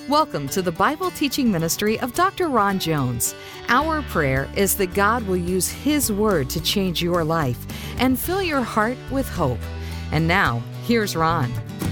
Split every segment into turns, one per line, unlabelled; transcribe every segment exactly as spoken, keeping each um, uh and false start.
Welcome to the Bible teaching ministry of Doctor Ron Jones. Our prayer is that God will use His Word to change your life and fill your heart with hope. And now, here's Ron.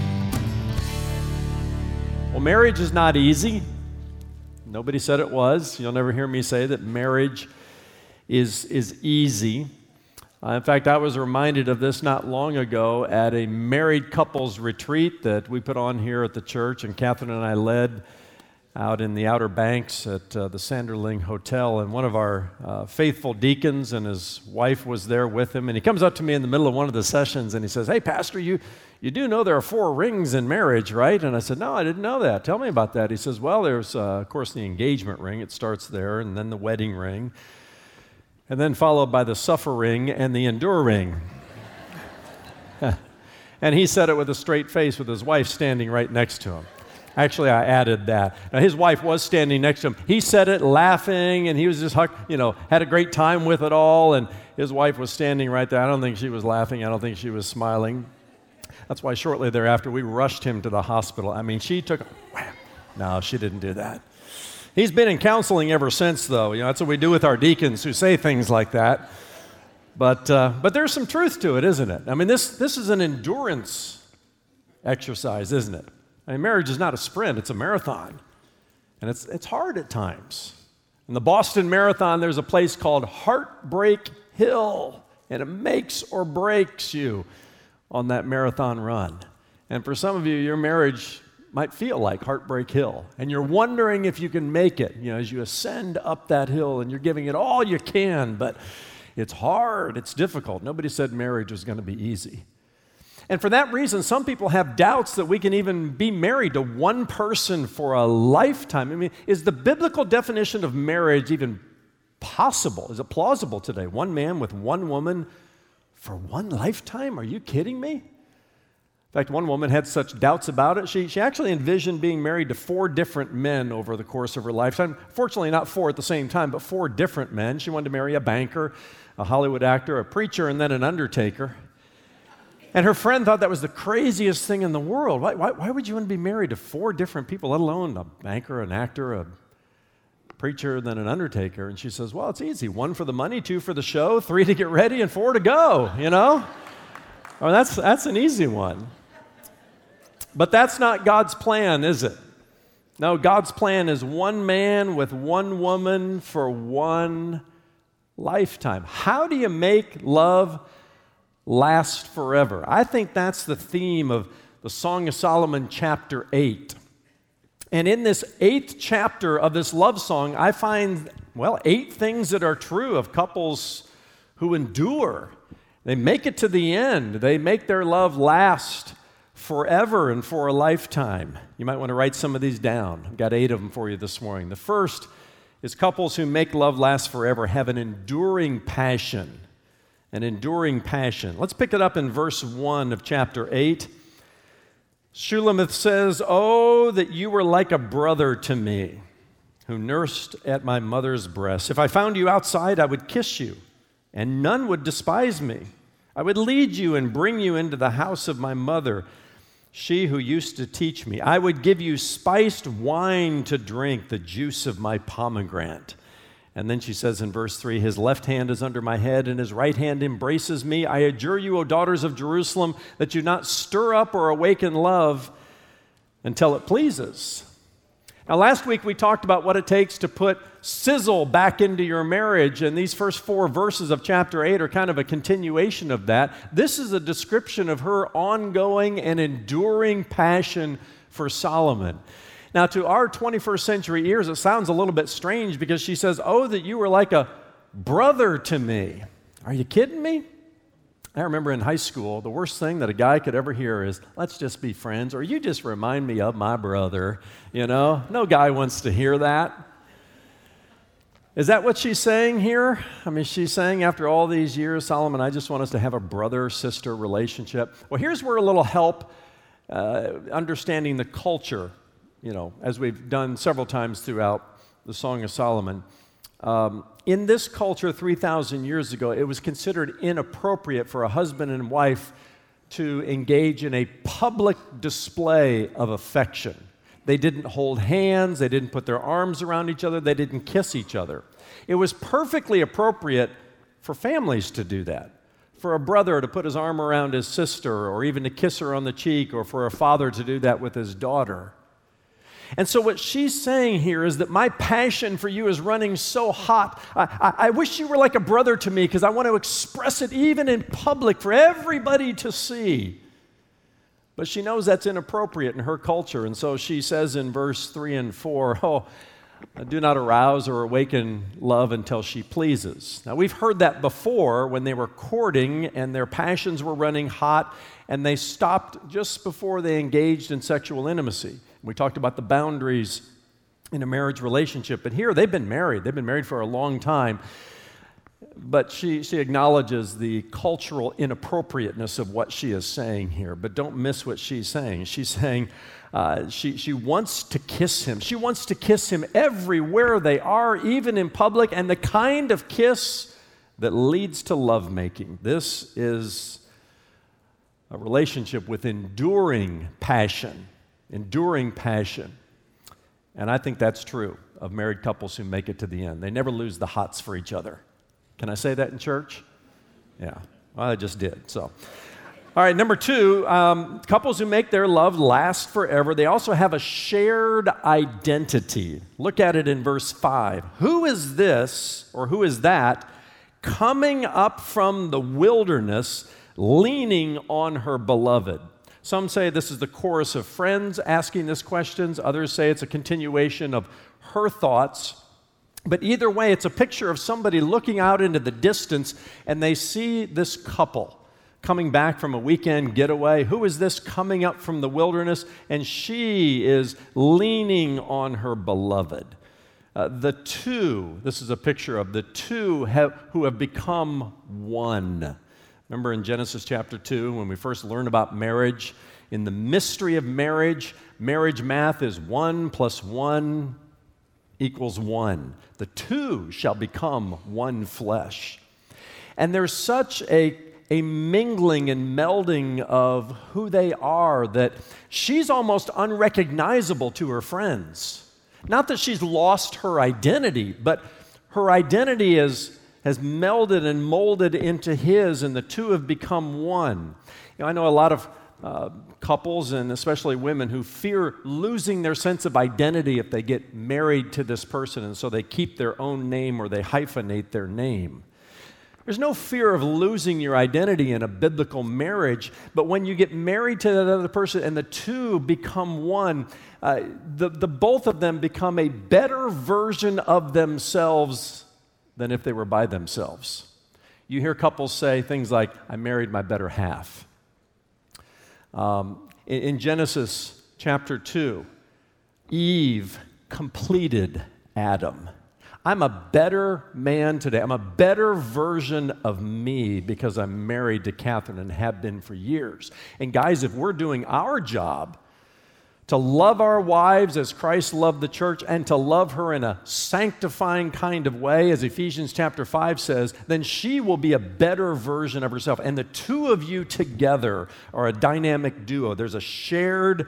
Well, marriage is not easy. Nobody said it was. You'll never hear me say that marriage is, is easy. Uh, in fact, I was reminded of this not long ago at a married couples retreat that we put on here at the church, and Catherine and I led out in the Outer Banks at uh, the Sanderling Hotel, and one of our uh, faithful deacons and his wife was there with him, and he comes up to me in the middle of one of the sessions, and he says, "Hey, Pastor, you, you do know there are four rings in marriage, right?" And I said, "No, I didn't know that. Tell me about that." He says, "Well, there's, uh, of course, the engagement ring. It starts there, and then the wedding ring. And then followed by the suffer ring and the endure ring." And he said it with a straight face with his wife standing right next to him. Actually, I added that. Now, his wife was standing next to him. He said it laughing, and he was just, you know, had a great time with it all, and his wife was standing right there. I don't think she was laughing. I don't think she was smiling. That's why shortly thereafter, we rushed him to the hospital. I mean, she took, no, she didn't do that. He's been in counseling ever since, though. You know, that's what we do with our deacons who say things like that. But uh, but there's some truth to it, isn't it? I mean, this this is an endurance exercise, isn't it? I mean, marriage is not a sprint; it's a marathon, and it's it's hard at times. In the Boston Marathon, there's a place called Heartbreak Hill, and it makes or breaks you on that marathon run. And for some of you, your marriage might feel like Heartbreak Hill, and you're wondering if you can make it, you know, as you ascend up that hill, and you're giving it all you can, but it's hard, it's difficult. Nobody said marriage was going to be easy. And for that reason, some people have doubts that we can even be married to one person for a lifetime. I mean, is the biblical definition of marriage even possible? Is it plausible today? One man with one woman for one lifetime? Are you kidding me? In fact, one woman had such doubts about it, she, she actually envisioned being married to four different men over the course of her lifetime. Fortunately, not four at the same time, but four different men. She wanted to marry a banker, a Hollywood actor, a preacher, and then an undertaker. And her friend thought that was the craziest thing in the world. Why, why, why would you want to be married to four different people, let alone a banker, an actor, a preacher, then an undertaker? And she says, well, it's easy. One for the money, two for the show, three to get ready, and four to go, you know? Well, that's, that's an easy one. But that's not God's plan, is it? No, God's plan is one man with one woman for one lifetime. How do you make love last forever? I think that's the theme of the Song of Solomon, chapter eight. And in this eighth chapter of this love song, I find, well, eight things that are true of couples who endure. They make it to the end. They make their love last forever and for a lifetime. You might want to write some of these down. I've got eight of them for you this morning. The first is couples who make love last forever have an enduring passion. An enduring passion. Let's pick it up in verse one of chapter eight. Shulamith says, "Oh, that you were like a brother to me, who nursed at my mother's breast. If I found you outside, I would kiss you, and none would despise me. I would lead you and bring you into the house of my mother, she who used to teach me. I would give you spiced wine to drink, the juice of my pomegranate." And then she says in verse three, "His left hand is under my head, and his right hand embraces me. I adjure you, O daughters of Jerusalem, that you not stir up or awaken love until it pleases." Now, last week we talked about what it takes to put sizzle back into your marriage, and these first four verses of chapter eight are kind of a continuation of that. This is a description of her ongoing and enduring passion for Solomon. Now, to our twenty-first century ears, it sounds a little bit strange because she says, "Oh, that you were like a brother to me." Are you kidding me? I remember in high school, the worst thing that a guy could ever hear is, "Let's just be friends," or "You just remind me of my brother," you know? No guy wants to hear that. Is that what she's saying here? I mean, she's saying after all these years, Solomon, I just want us to have a brother-sister relationship. Well, here's where a little help uh, understanding the culture, you know, as we've done several times throughout the Song of Solomon. Um, in this culture three thousand years ago, it was considered inappropriate for a husband and wife to engage in a public display of affection. They didn't hold hands. They didn't put their arms around each other. They didn't kiss each other. It was perfectly appropriate for families to do that, for a brother to put his arm around his sister or even to kiss her on the cheek, or for a father to do that with his daughter. And so what she's saying here is that my passion for you is running so hot. I, I, I wish you were like a brother to me because I want to express it even in public for everybody to see. But she knows that's inappropriate in her culture. And so she says in verse three and four, oh, do not arouse or awaken love until she pleases. Now, we've heard that before when they were courting and their passions were running hot and they stopped just before they engaged in sexual intimacy. We talked about the boundaries in a marriage relationship. But here, they've been married. They've been married for a long time. But she, she acknowledges the cultural inappropriateness of what she is saying here. But don't miss what she's saying. She's saying uh, she, she wants to kiss him. She wants to kiss him everywhere they are, even in public, and the kind of kiss that leads to lovemaking. This is a relationship with enduring passion. Enduring passion. And I think that's true of married couples who make it to the end. They never lose the hots for each other. Can I say that in church? Yeah, well, I just did, so. All right, number two, um, couples who make their love last forever, they also have a shared identity. Look at it in verse five. Who is this, or who is that, coming up from the wilderness, leaning on her beloved? Some say this is the chorus of friends asking this questions. Others say it's a continuation of her thoughts. But either way, it's a picture of somebody looking out into the distance, and they see this couple coming back from a weekend getaway. Who is this coming up from the wilderness? And she is leaning on her beloved. Uh, the two, this is a picture of the two have, who have become one. Remember in Genesis chapter two, when we first learn about marriage, in the mystery of marriage, marriage math is one plus one equals one. The two shall become one flesh. And there's such a, a mingling and melding of who they are that she's almost unrecognizable to her friends. Not that she's lost her identity, but her identity is has melded and molded into his, and the two have become one. You know, I know a lot of uh, couples, and especially women, who fear losing their sense of identity if they get married to this person, and so they keep their own name or they hyphenate their name. There's no fear of losing your identity in a biblical marriage, but when you get married to that other person and the two become one, uh, the, the both of them become a better version of themselves than if they were by themselves. You hear couples say things like, I married my better half. Um, in, in Genesis chapter two, Eve completed Adam. I'm a better man today. I'm a better version of me because I'm married to Catherine and have been for years. And guys, if we're doing our job to love our wives as Christ loved the church and to love her in a sanctifying kind of way, as Ephesians chapter five says, then she will be a better version of herself. And the two of you together are a dynamic duo. There's a shared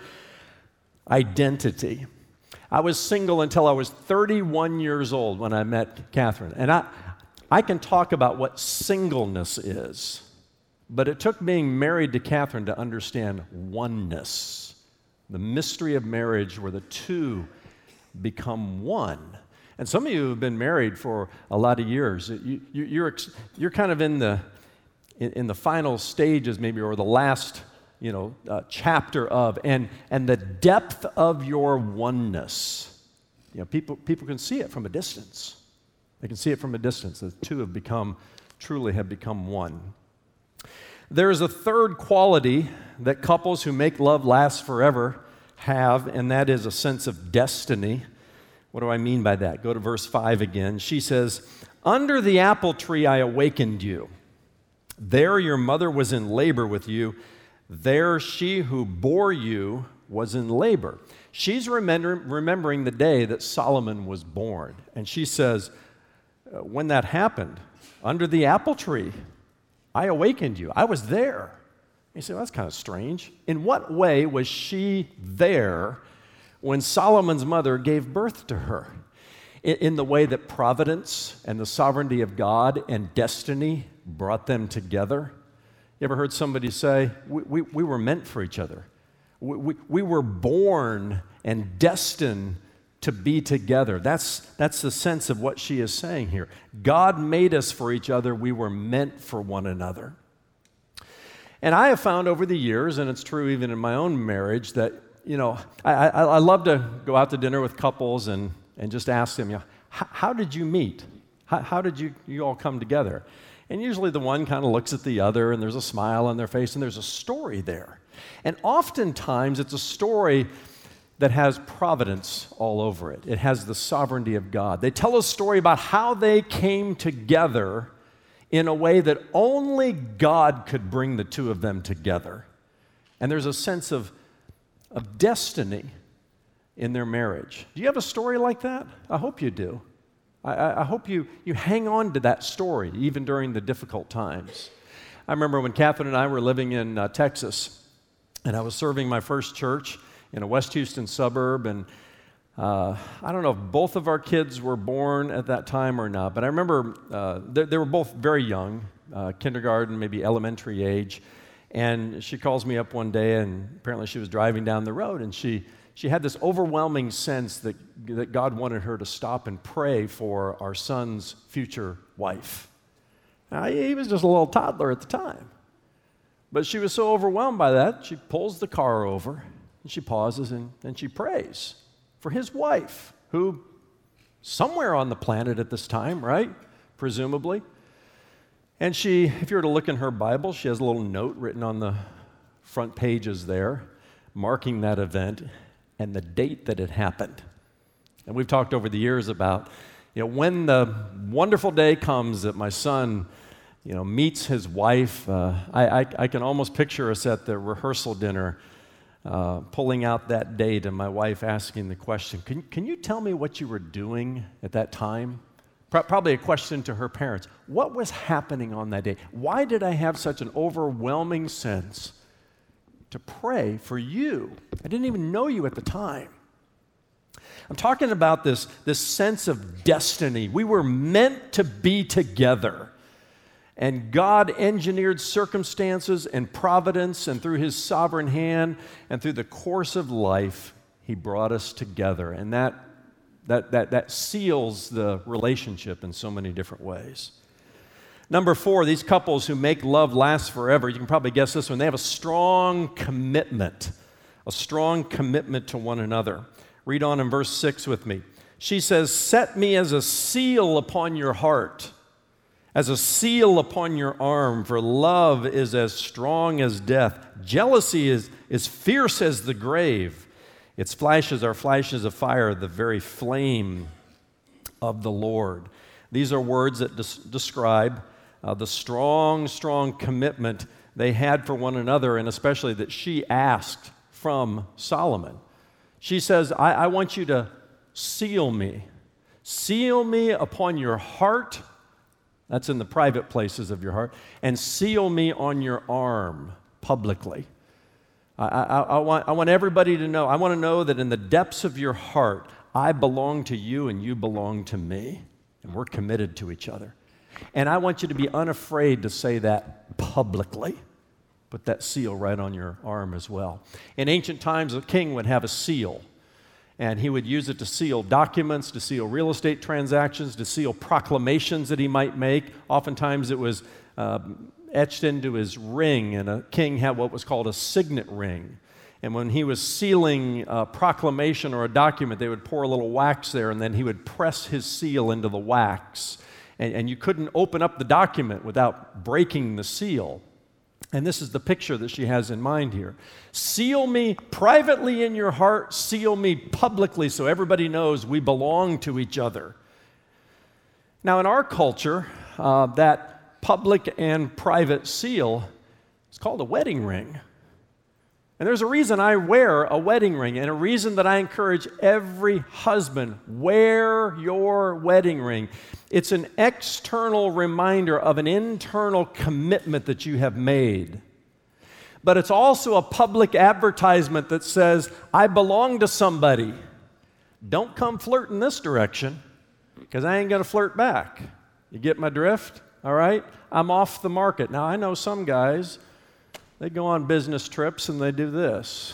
identity. I was single until I was thirty-one years old when I met Catherine. And I, I can talk about what singleness is, but it took being married to Catherine to understand oneness. The mystery of marriage where the two become one. And some of you have been married for a lot of years. You, you, you're, you're kind of in the, in, in the final stages maybe, or the last you know, uh, chapter of, and, and the depth of your oneness. You know, people, people can see it from a distance. They can see it from a distance. The two have become, truly have become one. There is a third quality that couples who make love last forever have, and that is a sense of destiny. What do I mean by that? Go to verse five again. She says, under the apple tree I awakened you. There your mother was in labor with you. There she who bore you was in labor. She's remember, remembering the day that Solomon was born. And she says, when that happened, under the apple tree, I awakened you. I was there. You say, well, that's kind of strange. In what way was she there when Solomon's mother gave birth to her, in, in the way that providence and the sovereignty of God and destiny brought them together. You ever heard somebody say, we, we, we were meant for each other? We, we, we were born and destined to be together. That's, that's the sense of what she is saying here. God made us for each other. We were meant for one another. And I have found over the years, and it's true even in my own marriage, that, you know, I, I, I love to go out to dinner with couples and, and just ask them, you know, how did you meet? How, how did you, you all come together? And usually the one kind of looks at the other, and there's a smile on their face, and there's a story there. And oftentimes it's a story that has providence all over it. It has the sovereignty of God. They tell a story about how they came together in a way that only God could bring the two of them together. And there's a sense of, of destiny in their marriage. Do you have a story like that? I hope you do. I, I hope you, you hang on to that story, even during the difficult times. I remember when Catherine and I were living in uh, Texas, and I was serving my first church in a West Houston suburb, and uh, I don't know if both of our kids were born at that time or not, but I remember uh, they, they were both very young, uh, kindergarten, maybe elementary age, and she calls me up one day, and apparently she was driving down the road, and she, she had this overwhelming sense that, that God wanted her to stop and pray for our son's future wife. Now, he was just a little toddler at the time, but she was so overwhelmed by that, she pulls the car over, and she pauses, and, and she prays for his wife, who somewhere on the planet at this time, right? Presumably. And she, if you were to look in her Bible, she has a little note written on the front pages there, marking that event and the date that it happened. And we've talked over the years about, you know, when the wonderful day comes that my son, you know, meets his wife. Uh, I, I, I can almost picture us at the rehearsal dinner, Uh, pulling out that date and my wife asking the question, can, can you tell me what you were doing at that time? Pro- probably a question to her parents. What was happening on that day? Why did I have such an overwhelming sense to pray for you? I didn't even know you at the time. I'm talking about this, this sense of destiny. We were meant to be together. And God engineered circumstances and providence, and through His sovereign hand and through the course of life, He brought us together. And that, that, that, that seals the relationship in so many different ways. Number four, these couples who make love last forever, you can probably guess this one, they have a strong commitment, a strong commitment to one another. Read on in verse six with me. She says, "Set me as a seal upon your heart, as a seal upon your arm, for love is as strong as death. Jealousy is, is fierce as the grave. Its flashes are flashes of fire, the very flame of the Lord." These are words that des- describe uh, the strong, strong commitment they had for one another, and especially that she asked from Solomon. She says, I, I want you to seal me. Seal me upon your heart. That's in the private places of your heart. And seal me on your arm publicly. I, I, I, want, I want everybody to know, I want to know that in the depths of your heart, I belong to you and you belong to me. And we're committed to each other. And I want you to be unafraid to say that publicly. Put that seal right on your arm as well. In ancient times, a king would have a seal. And he would use it to seal documents, to seal real estate transactions, to seal proclamations that he might make. Oftentimes it was uh, etched into his ring, and a king had what was called a signet ring. And when he was sealing a proclamation or a document, they would pour a little wax there, and then he would press his seal into the wax. And, and you couldn't open up the document without breaking the seal. And this is the picture that she has in mind here. Seal me privately in your heart, seal me publicly so everybody knows we belong to each other. Now, in our culture, uh, that public and private seal is called a wedding ring. And there's a reason I wear a wedding ring, and a reason that I encourage every husband, wear your wedding ring. It's an external reminder of an internal commitment that you have made. but it's also a public advertisement that says, I belong to somebody. Don't come flirt in this direction, because I ain't going to flirt back. You get my drift? All right? I'm off the market. Now, I know some guys, they go on business trips and they do this.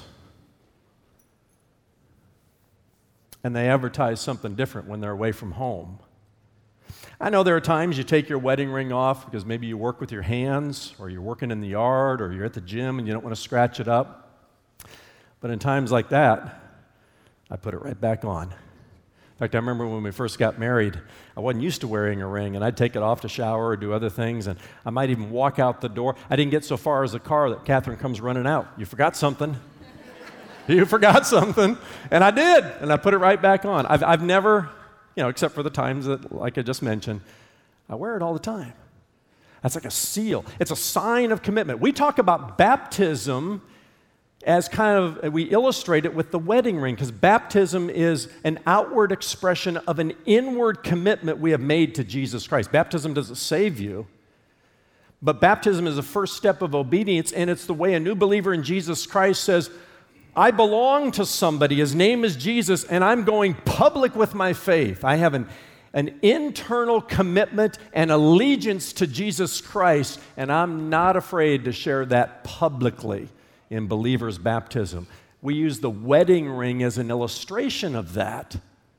And they advertise something different when they're away from home. I know there are times you take your wedding ring off because maybe you work with your hands, or you're working in the yard, or you're at the gym and you don't want to scratch it up. But in times like that, I put it right back on. In fact, I remember when we first got married, I wasn't used to wearing a ring, and I'd take it off to shower or do other things, and I might even walk out the door. I didn't get so far as the car that Catherine comes running out. You forgot something. You forgot something. And I did, and I put it right back on. I've, I've never... You know, except for the times that, like I just mentioned, I wear it all the time. That's like a seal. It's a sign of commitment. We talk about baptism as kind of, we illustrate it with the wedding ring, because baptism is an outward expression of an inward commitment we have made to Jesus Christ. Baptism doesn't save you, but baptism is the first step of obedience, and it's the way a new believer in Jesus Christ says, I belong to somebody, his name is Jesus, and I'm going public with my faith. I have an, an internal commitment and allegiance to Jesus Christ, and I'm not afraid to share that publicly in believers' baptism. We use the wedding ring as an illustration of that.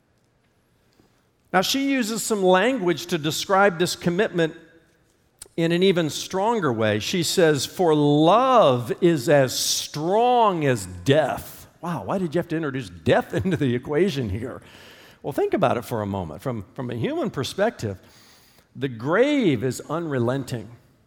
Now, she uses some language to describe this commitment in an even stronger way. She says, for love is as strong as death. Wow, why did you have to introduce death into the equation here? Well, think about it for a moment. From, from a human perspective, the grave is unrelenting.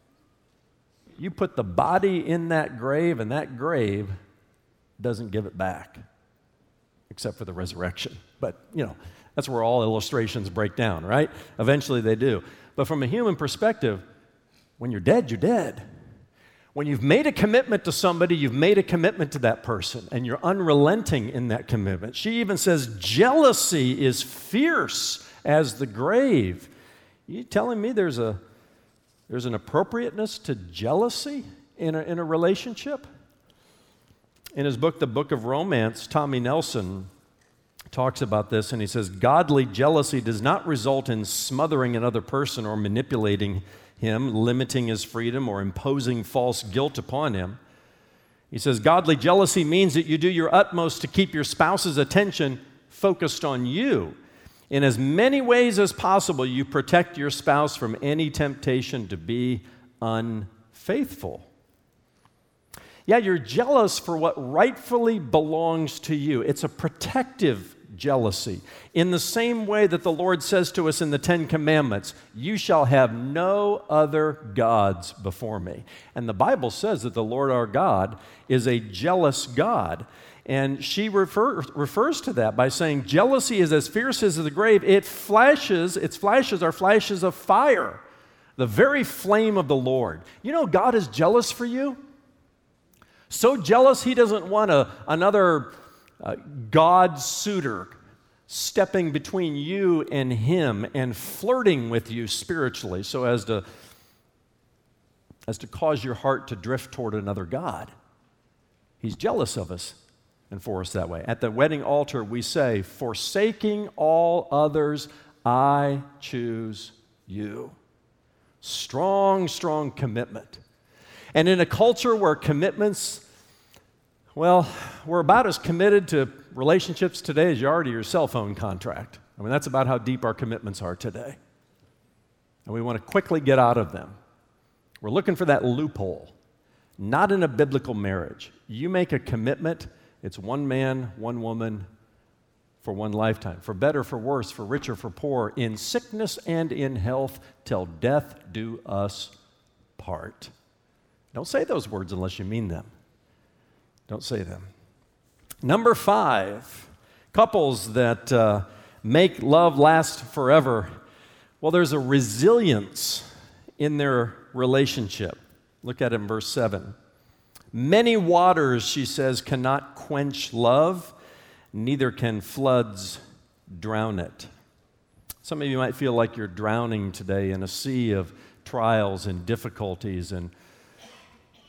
You put the body in that grave, and that grave doesn't give it back, except for the resurrection. But, you know, that's where all illustrations break down, right? Eventually they do. But from a human perspective, when you're dead, you're dead. When you've made a commitment to somebody, you've made a commitment to that person, and you're unrelenting in that commitment. She even says jealousy is fierce as the grave. You telling me there's a there's an appropriateness to jealousy in a, in a relationship? In his book, The Book of Romance, Tommy Nelson talks about this, and he says, godly jealousy does not result in smothering another person or manipulating him, limiting his freedom, or imposing false guilt upon him. He says, godly jealousy means that you do your utmost to keep your spouse's attention focused on you. In as many ways as possible, you protect your spouse from any temptation to be unfaithful. Yeah, you're jealous for what rightfully belongs to you. It's a protective jealousy. In the same way that the Lord says to us in the Ten Commandments, you shall have no other gods before me. And the Bible says that the Lord our God is a jealous God. And she refer, refers to that by saying, jealousy is as fierce as the grave. It flashes, its flashes are flashes of fire, the very flame of the Lord. You know, God is jealous for you. So jealous, he doesn't want a, another uh, God suitor stepping between you and him and flirting with you spiritually so as to, as to cause your heart to drift toward another God. He's jealous of us and for us that way. At the wedding altar, we say, forsaking all others, I choose you. Strong, strong commitment. And in a culture where commitments, well, we're about as committed to relationships today as you are to your cell phone contract. I mean, that's about how deep our commitments are today. And we want to quickly get out of them. We're looking for that loophole. Not in a biblical marriage. You make a commitment, it's one man, one woman, for one lifetime. For better, for worse, for richer, for poor, in sickness and in health, till death do us part. Don't say those words unless you mean them. Don't say them. Number five, couples that uh, make love last forever. Well, there's a resilience in their relationship. Look at it in verse seven. Many waters, she says, cannot quench love, neither can floods drown it. Some of you might feel like you're drowning today in a sea of trials and difficulties and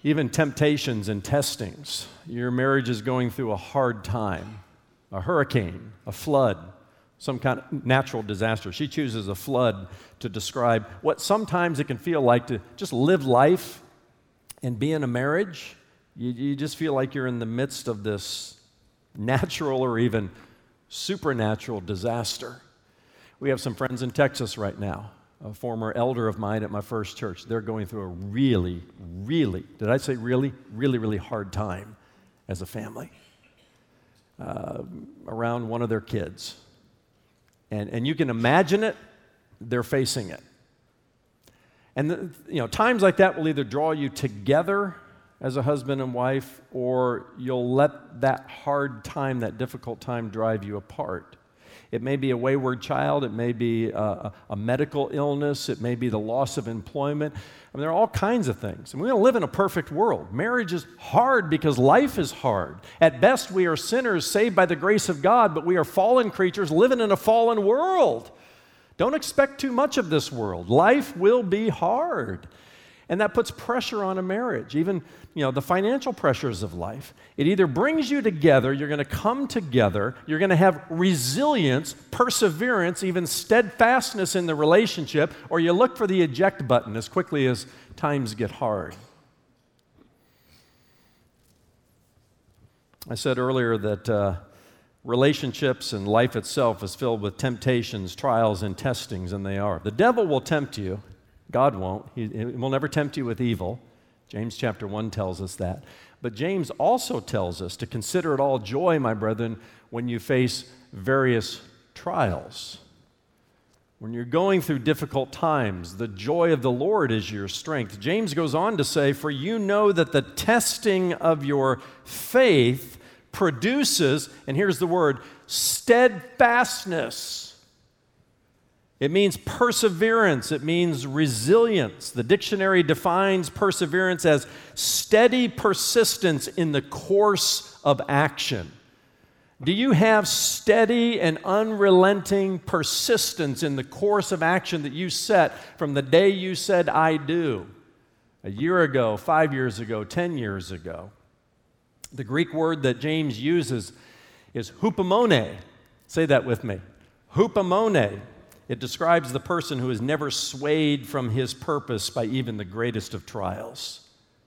even temptations and testings. Your marriage is going through a hard time, a hurricane, a flood, some kind of natural disaster. She chooses a flood to describe what sometimes it can feel like to just live life and be in a marriage. You, you just feel like you're in the midst of this natural or even supernatural disaster. We have some friends in Texas right now. A former elder of mine at my first church, they're going through a really, really, did I say really, really, really hard time as a family uh, around one of their kids. And, and you can imagine it, they're facing it. And the, you know, times like that will either draw you together as a husband and wife, or you'll let that hard time, that difficult time drive you apart. It may be a wayward child, it may be a, a medical illness, it may be the loss of employment. I mean, there are all kinds of things. And we don't live in a perfect world. Marriage is hard because life is hard. At best, we are sinners saved by the grace of God, but we are fallen creatures living in a fallen world. Don't expect too much of this world. Life will be hard. And that puts pressure on a marriage, even, you know, the financial pressures of life. It either brings you together, you're going to come together, you're going to have resilience, perseverance, even steadfastness in the relationship, or you look for the eject button as quickly as times get hard. I said earlier that uh, relationships and life itself is filled with temptations, trials, and testings, and they are. The devil will tempt you. God won't. He, he will never tempt you with evil. James chapter one tells us that. But James also tells us to consider it all joy, my brethren, when you face various trials. When you're going through difficult times, the joy of the Lord is your strength. James goes on to say, for you know that the testing of your faith produces, and here's the word, steadfastness. It means perseverance. It means resilience. The dictionary defines perseverance as steady persistence in the course of action. Do you have steady and unrelenting persistence in the course of action that you set from the day you said, I do? A year ago, five years ago, ten years ago. The Greek word that James uses is hupomone. Say that with me. Hupomone. It describes the person who is never swayed from his purpose by even the greatest of trials.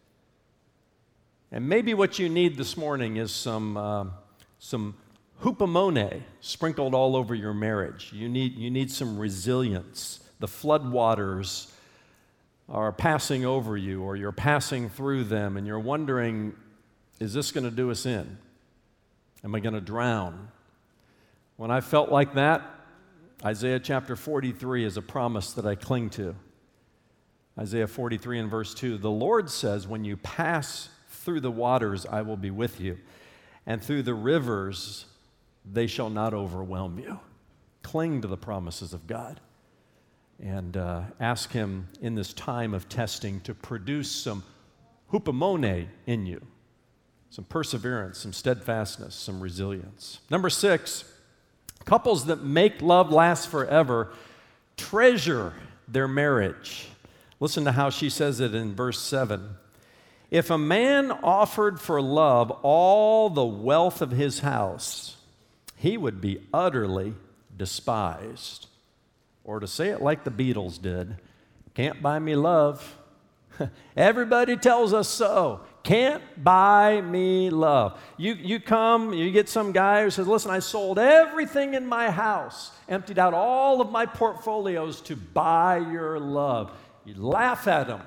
And maybe what you need this morning is some, uh, some hupomone sprinkled all over your marriage. You need, you need some resilience. The floodwaters are passing over you, or you're passing through them, and you're wondering, is this going to do us in? Am I going to drown? When I felt like that, Isaiah chapter forty-three is a promise that I cling to. Isaiah forty-three and verse two, the Lord says, when you pass through the waters, I will be with you, and through the rivers, they shall not overwhelm you. Cling to the promises of God, and uh, ask Him in this time of testing to produce some hupomone in you, some perseverance, some steadfastness, some resilience. Number six, couples that make love last forever treasure their marriage. Listen to how she says it in verse seven. If a man offered for love all the wealth of his house, he would be utterly despised. Or to say it like the Beatles did, can't buy me love. Everybody tells us so. Can't buy me love. You, you come, you get some guy who says, listen, I sold everything in my house, emptied out all of my portfolios to buy your love. You laugh at him.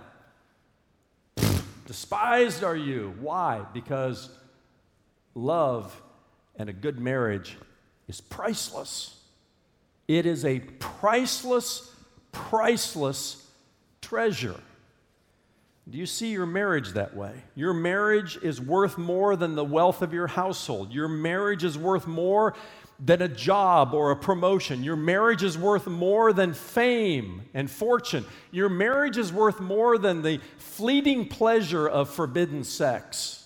Despised are you. Why? Because love and a good marriage is priceless. It is a priceless, priceless treasure. Do you see your marriage that way? Your marriage is worth more than the wealth of your household. Your marriage is worth more than a job or a promotion. Your marriage is worth more than fame and fortune. Your marriage is worth more than the fleeting pleasure of forbidden sex.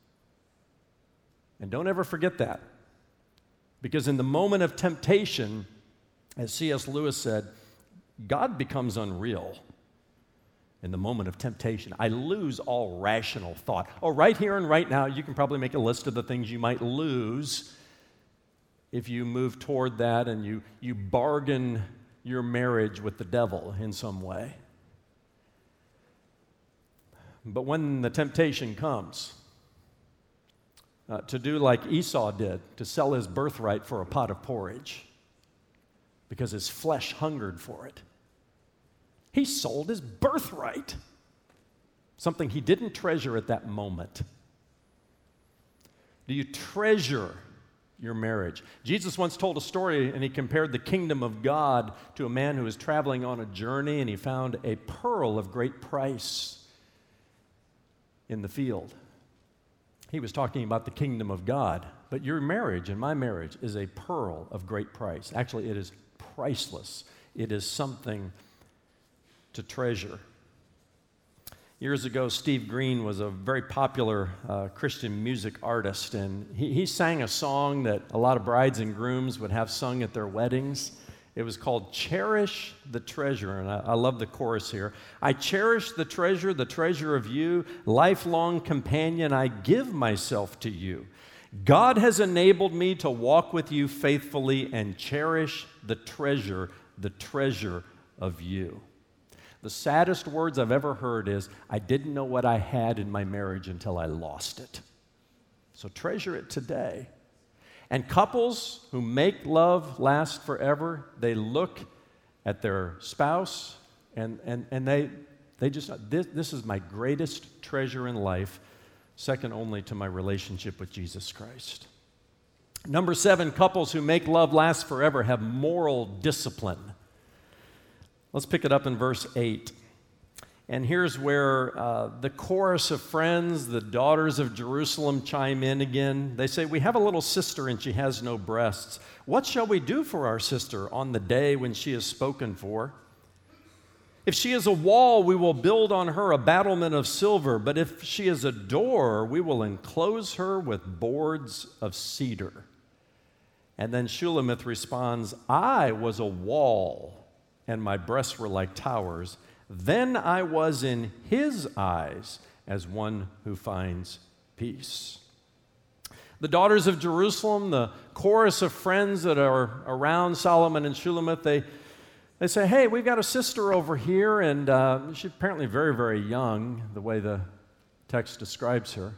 And don't ever forget that. Because in the moment of temptation, as C S Lewis said, God becomes unreal. in the moment of temptation. I lose all rational thought. Oh, right here and right now, you can probably make a list of the things you might lose if you move toward that and you, you bargain your marriage with the devil in some way. But when the temptation comes, uh, to do like Esau did, to sell his birthright for a pot of porridge, because his flesh hungered for it. He sold his birthright, something he didn't treasure at that moment. Do you treasure your marriage? Jesus once told a story, and he compared the kingdom of God to a man who was traveling on a journey, and he found a pearl of great price in the field. He was talking about the kingdom of God, but your marriage and my marriage is a pearl of great price. Actually, it is priceless. It is something to treasure. Years ago, Steve Green was a very popular uh, Christian music artist, and he, he sang a song that a lot of brides and grooms would have sung at their weddings. It was called Cherish the Treasure, and I, I love the chorus here. I cherish the treasure, the treasure of you, lifelong companion, I give myself to you. God has enabled me to walk with you faithfully and cherish the treasure, the treasure of you. The saddest words I've ever heard is, I didn't know what I had in my marriage until I lost it. So treasure it today. And couples who make love last forever, they look at their spouse and, and, and they, they just, this, this is my greatest treasure in life, second only to my relationship with Jesus Christ. Number seven, couples who make love last forever have moral discipline. Let's pick it up in verse eight. And here's where uh, the chorus of friends, the daughters of Jerusalem, chime in again. They say, we have a little sister and she has no breasts. What shall we do for our sister on the day when she is spoken for? If she is a wall, we will build on her a battlement of silver. But if she is a door, we will enclose her with boards of cedar. And then Shulamith responds, I was a wall, and my breasts were like towers. Then I was in his eyes as one who finds peace. The daughters of Jerusalem, the chorus of friends that are around Solomon and Shulamith, they, they say, hey, we've got a sister over here, and uh, she's apparently very, very young, the way the text describes her.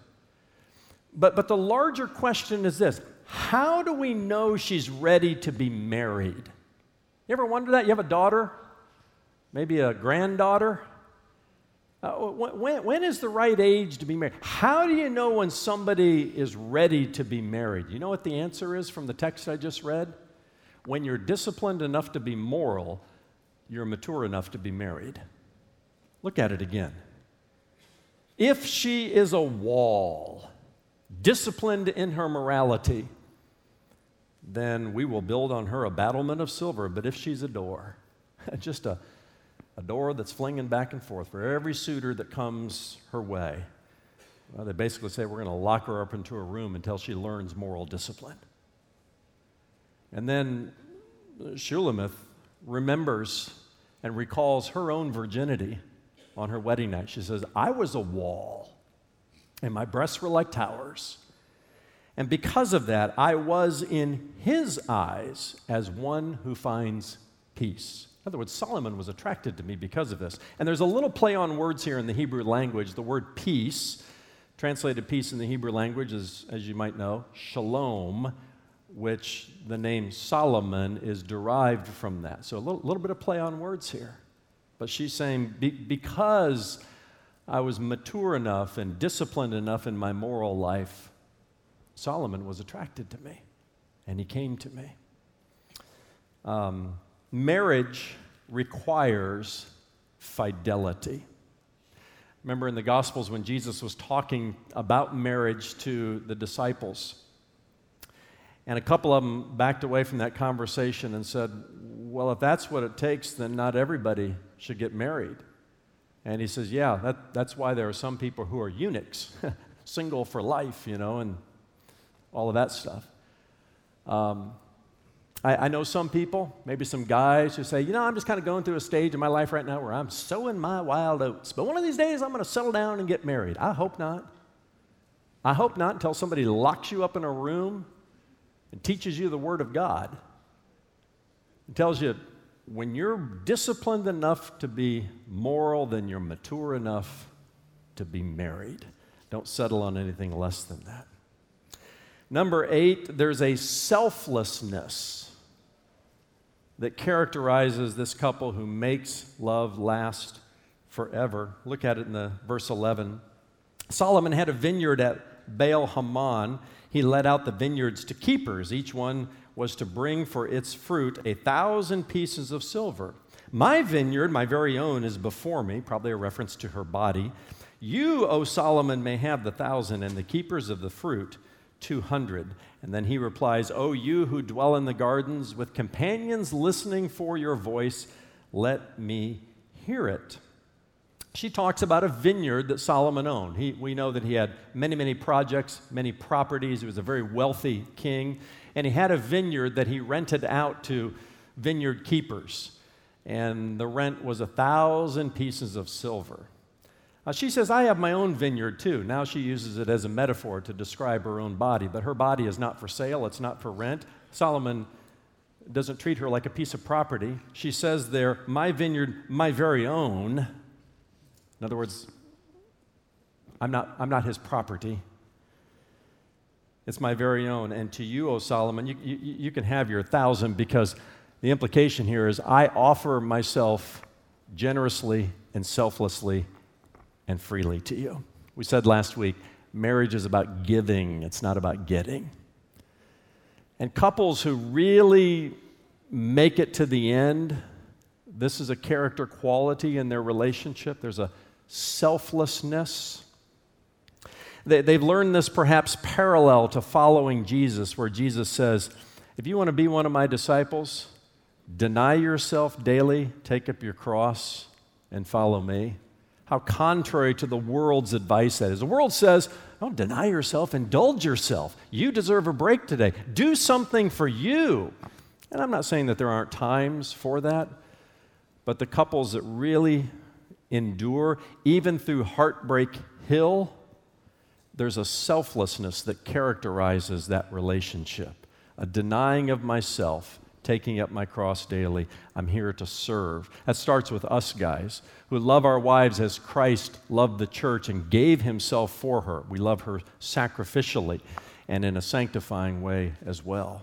But, but the larger question is this: how do we know she's ready to be married? You ever wonder that? You have a daughter? Maybe a granddaughter? Uh, when, when is the right age to be married? How do you know when somebody is ready to be married? You know what the answer is from the text I just read? When you're disciplined enough to be moral, you're mature enough to be married. Look at it again. If she is a wall, disciplined in her morality, then we will build on her a battlement of silver. But if she's a door, just a A door that's flinging back and forth for every suitor that comes her way. Well, they basically say we're going to lock her up into a room until she learns moral discipline. And then Shulamith remembers and recalls her own virginity on her wedding night. She says, I was a wall, and my breasts were like towers. And because of that, I was in his eyes as one who finds peace. In other words, Solomon was attracted to me because of this. And there's a little play on words here in the Hebrew language. The word peace, translated peace in the Hebrew language is, as you might know, shalom, which the name Solomon is derived from that. So a little, little bit of play on words here. But she's saying, be, because I was mature enough and disciplined enough in my moral life, Solomon was attracted to me, and he came to me. Um... Marriage requires fidelity. Remember in the Gospels when Jesus was talking about marriage to the disciples, and a couple of them backed away from that conversation and said, well, if that's what it takes, then not everybody should get married. And he says, yeah, that, that's why there are some people who are eunuchs, single for life, you know, and all of that stuff. Um, I, I know some people, maybe some guys who say, you know, I'm just kind of going through a stage in my life right now where I'm sowing my wild oats. But one of these days I'm going to settle down and get married. I hope not. I hope not until somebody locks you up in a room and teaches you the Word of God. It tells you when you're disciplined enough to be moral, then you're mature enough to be married. Don't settle on anything less than that. Number eight, there's a selflessness that characterizes this couple who makes love last forever. Look at it in the verse eleven. Solomon had a vineyard at Baal Hamon. He let out the vineyards to keepers. Each one was to bring for its fruit a thousand pieces of silver. My vineyard, my very own, is before me, probably a reference to her body. You, O Solomon, may have the thousand, and the keepers of the fruit two hundred. And then he replies, O you who dwell in the gardens with companions listening for your voice, let me hear it. She talks about a vineyard that Solomon owned. He, we know that he had many, many projects, many properties. He was a very wealthy king. And he had a vineyard that he rented out to vineyard keepers. And the rent was a thousand pieces of silver. Uh, she says, I have my own vineyard too. Now she uses it as a metaphor to describe her own body, but her body is not for sale, it's not for rent. Solomon doesn't treat her like a piece of property. She says there, my vineyard, my very own. In other words, I'm not, I'm not his property. It's my very own. And to you, O Solomon, you, you, you can have your thousand, because the implication here is I offer myself generously and selflessly and freely to you. We said last week, marriage is about giving, it's not about getting. And couples who really make it to the end, this is a character quality in their relationship. There's a selflessness. They, they've learned this perhaps parallel to following Jesus, where Jesus says, if you want to be one of my disciples, deny yourself daily, take up your cross, and follow me. How contrary to the world's advice that is. The world says, don't deny yourself, indulge yourself. You deserve a break today. Do something for you. And I'm not saying that there aren't times for that, but the couples that really endure, even through Heartbreak Hill, there's a selflessness that characterizes that relationship. A denying of myself, taking up my cross daily. I'm here to serve. That starts with us guys who love our wives as Christ loved the church and gave himself for her. We love her sacrificially and in a sanctifying way as well.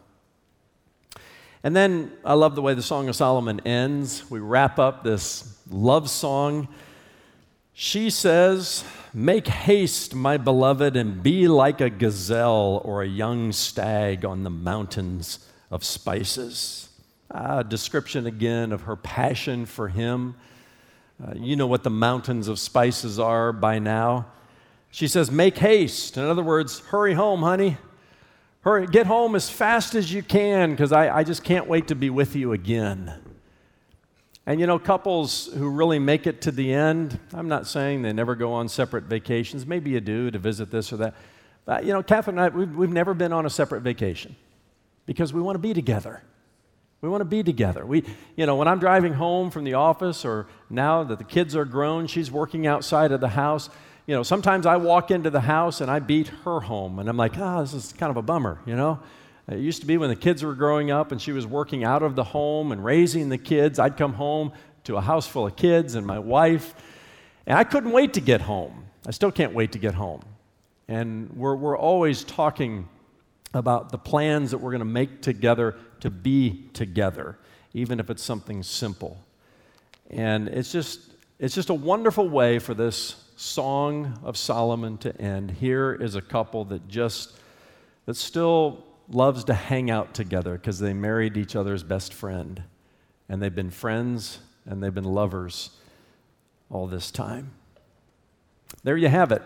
And then I love the way the Song of Solomon ends. We wrap up this love song. She says, make haste, my beloved, and be like a gazelle or a young stag on the mountains of spices. A description again of her passion for him. Uh, you know what the mountains of spices are by now. She says, make haste. In other words, hurry home, honey. Hurry, get home as fast as you can, because I, I just can't wait to be with you again. And you know, couples who really make it to the end, I'm not saying they never go on separate vacations. Maybe you do to visit this or that. But you know, Catherine and I, we've, we've never been on a separate vacation, because we want to be together. We want to be together. We, you know, when I'm driving home from the office, or now that the kids are grown, she's working outside of the house. You know, sometimes I walk into the house and I beat her home, and I'm like, ah, oh, this is kind of a bummer, you know? It used to be when the kids were growing up and she was working out of the home and raising the kids, I'd come home to a house full of kids and my wife, and I couldn't wait to get home. I still can't wait to get home. And we're, we're always talking about the plans that we're going to make together to be together, even if it's something simple. And it's just, it's just a wonderful way for this Song of Solomon to end. Here is a couple that just, that still loves to hang out together because they married each other's best friend. And they've been friends and they've been lovers all this time. There you have it.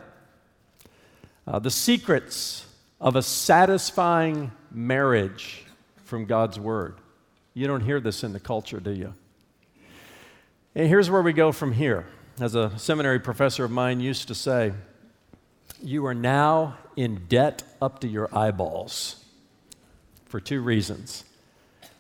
Uh, the secrets of a satisfying marriage from God's Word. You don't hear this in the culture, do you? And here's where we go from here. As a seminary professor of mine used to say, you are now in debt up to your eyeballs for two reasons.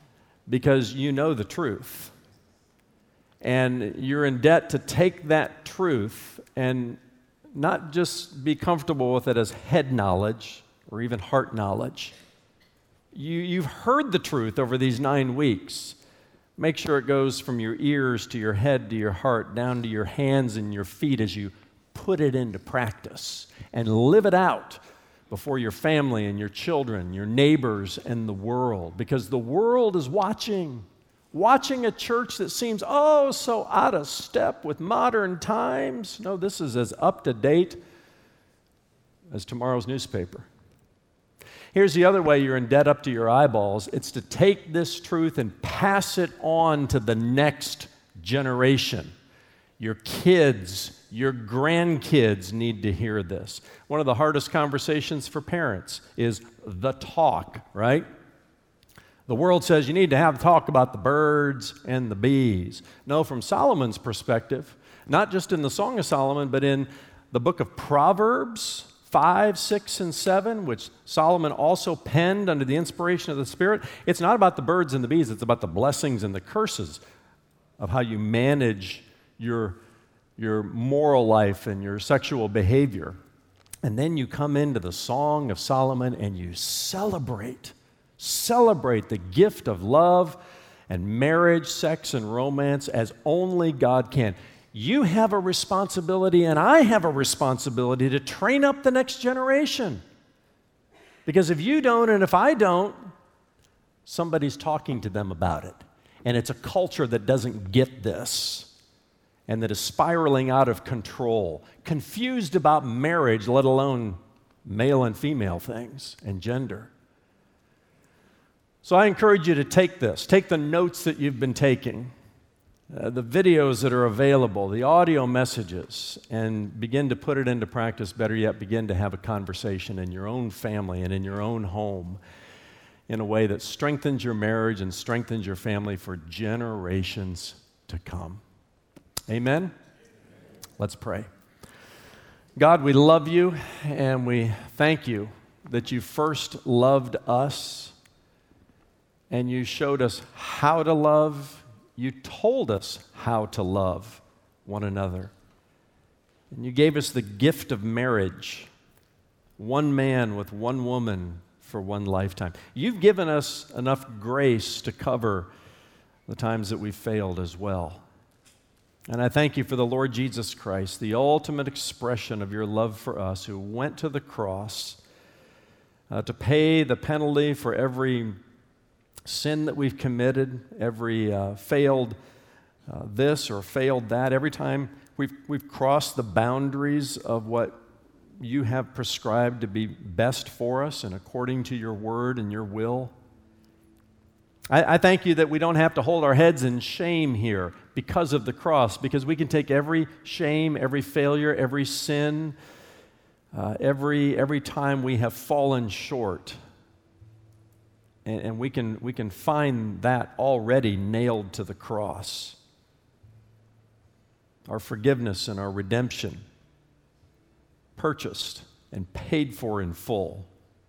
because you know the truth. And you're in debt to take that truth and not just be comfortable with it as head knowledge or even heart knowledge. You, you've heard the truth over these nine weeks. Make sure it goes from your ears to your head to your heart, down to your hands and your feet as you put it into practice and live it out before your family and your children, your neighbors, and the world. Because the world is watching. Watching a church that seems, oh, so out of step with modern times. No, this is as up to date as tomorrow's newspaper. Here's the other way you're in debt up to your eyeballs. It's to take this truth and pass it on to the next generation. Your kids, your grandkids need to hear this. One of the hardest conversations for parents is the talk, right? The world says you need to have talk about the birds and the bees. No, from Solomon's perspective, not just in the Song of Solomon, but in the book of Proverbs, five, six, and seven, which Solomon also penned under the inspiration of the Spirit, it's not about the birds and the bees, it's about the blessings and the curses of how you manage your, your moral life and your sexual behavior. And then you come into the Song of Solomon and you celebrate, celebrate the gift of love and marriage, sex, and romance as only God can. You have a responsibility, and I have a responsibility to train up the next generation. Because if you don't, and if I don't, somebody's talking to them about it. And it's a culture that doesn't get this, and that is spiraling out of control, confused about marriage, let alone male and female things and gender. So I encourage you to take this, take the notes that you've been taking, Uh, the videos that are available, the audio messages, and begin to put it into practice. Better yet, begin to have a conversation in your own family and in your own home in a way that strengthens your marriage and strengthens your family for generations to come. Amen? Let's pray. God, we love you and we thank you that you first loved us and you showed us how to love. You told us how to love one another. And you gave us the gift of marriage, one man with one woman for one lifetime. You've given us enough grace to cover the times that we've failed as well. And I thank you for the Lord Jesus Christ, the ultimate expression of your love for us, who went to the cross uh, to pay the penalty for every sin that we've committed, every uh, failed uh, this or failed that, every time we've, we've crossed the boundaries of what you have prescribed to be best for us and according to your word and your will. I, I thank you that we don't have to hold our heads in shame here because of the cross, because we can take every shame, every failure, every sin, uh, every, every time we have fallen short, and, and we can, we can find that already nailed to the cross. Our forgiveness and our redemption, purchased and paid for in full.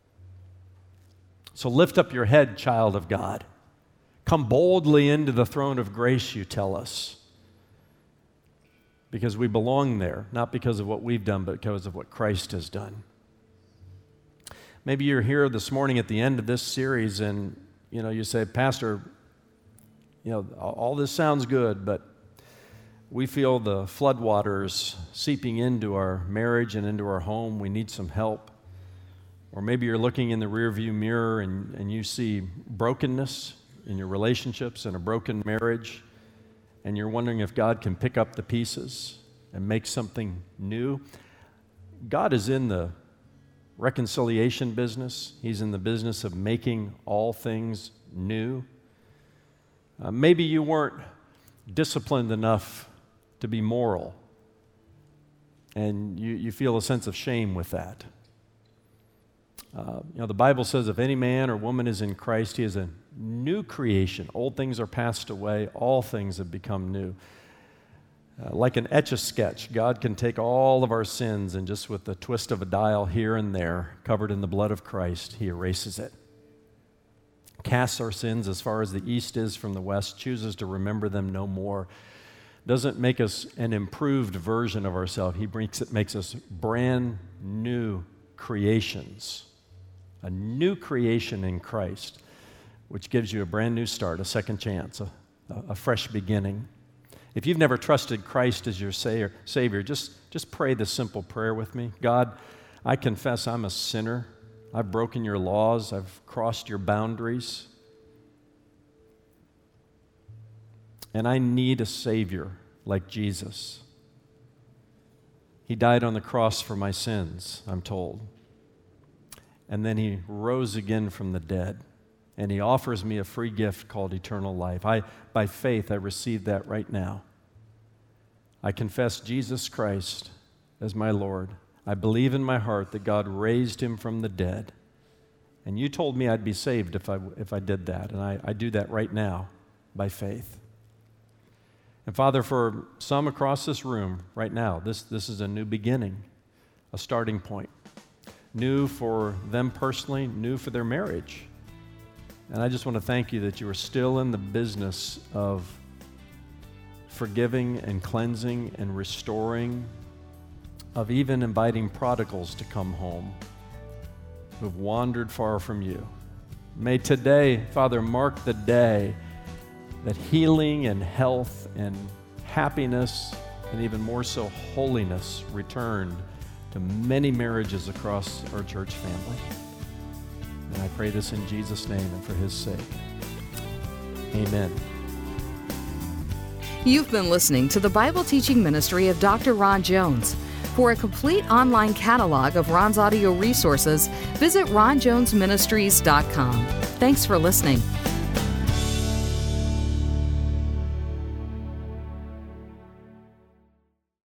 So lift up your head, child of God. Come boldly into the throne of grace, you tell us, because we belong there, not because of what we've done, but because of what Christ has done. Maybe you're here this morning at the end of this series and, you know, you say, Pastor, you know, all this sounds good, but we feel the floodwaters seeping into our marriage and into our home. We need some help. Or maybe you're looking in the rearview mirror and, and you see brokenness in your relationships and a broken marriage, and you're wondering if God can pick up the pieces and make something new. God is in the reconciliation business. He's in the business of making all things new. Uh, maybe you weren't disciplined enough to be moral, and you, you feel a sense of shame with that. Uh, you know, the Bible says if any man or woman is in Christ, he is a new creation. Old things are passed away, all things have become new. Uh, like an Etch-a-Sketch, God can take all of our sins and just with the twist of a dial here and there, covered in the blood of Christ, he erases it. casts our sins as far as the east is from the west, chooses to remember them no more, doesn't make us an improved version of ourselves. He makes, it makes us brand new creations, a new creation in Christ, which gives you a brand new start, a second chance, a, a fresh beginning. If you've never trusted Christ as your Savior, Savior just, just pray this simple prayer with me. God, I confess I'm a sinner. I've broken your laws. I've crossed your boundaries. And I need a Savior like Jesus. He died on the cross for my sins, I'm told. And then he rose again from the dead. And he offers me a free gift called eternal life. I, by faith, I receive that right now. I confess Jesus Christ as my Lord. I believe in my heart that God raised him from the dead. And you told me I'd be saved if I, if I did that. And I, I do that right now by faith. And Father, for some across this room right now, this, this is a new beginning, a starting point. New for them personally, new for their marriage. And I just want to thank you that you are still in the business of forgiving and cleansing and restoring, of even inviting prodigals to come home who have wandered far from you. May today, Father, mark the day that healing and health and happiness and even more so holiness returned to many marriages across our church family. And I pray this in Jesus' name and for his sake. Amen.
You've been listening to the Bible teaching ministry of Doctor Ron Jones. For a complete online catalog of Ron's audio resources, visit ron jones ministries dot com. Thanks for listening.